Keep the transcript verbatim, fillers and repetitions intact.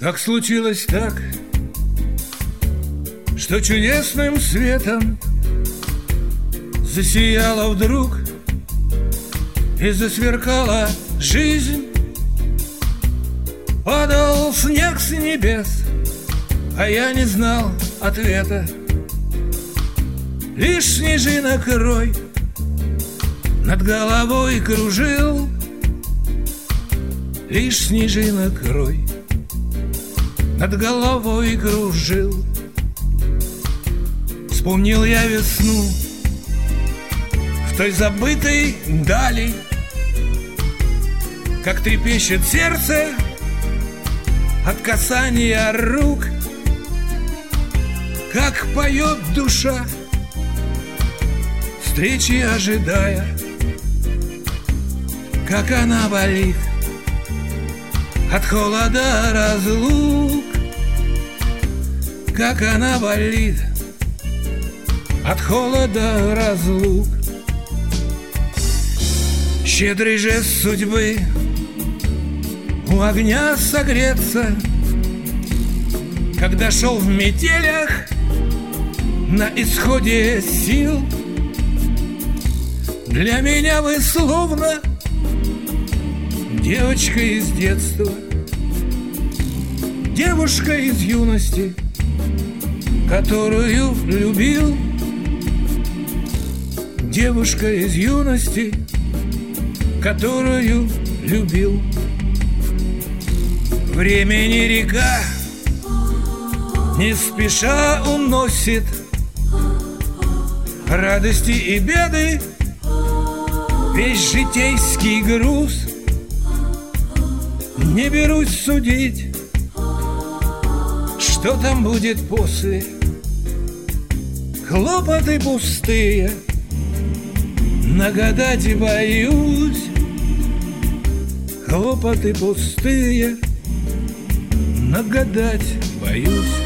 Как случилось так, что чудесным светом засияла вдруг и засверкала жизнь. Падал снег с небес, а я не знал ответа. Лишь снежинок рой над головой кружил, лишь снежинок рой над головой кружил. Вспомнил я весну в той забытой дали, как трепещет сердце от касания рук, как поет душа, встречи ожидая, как она болит от холода разлук, как она болит от холода разлук. Щедрый жест судьбы у огня согреться, когда шел в метелях на исходе сил. Для меня вы словно девочка из детства, девушка из юности, которую любил. Девушка из юности, которую любил. Времени река не спеша уносит радости и беды, весь житейский груз. Не берусь судить, что там будет после. Хлопоты пустые, нагадать боюсь. Хлопоты пустые, нагадать боюсь.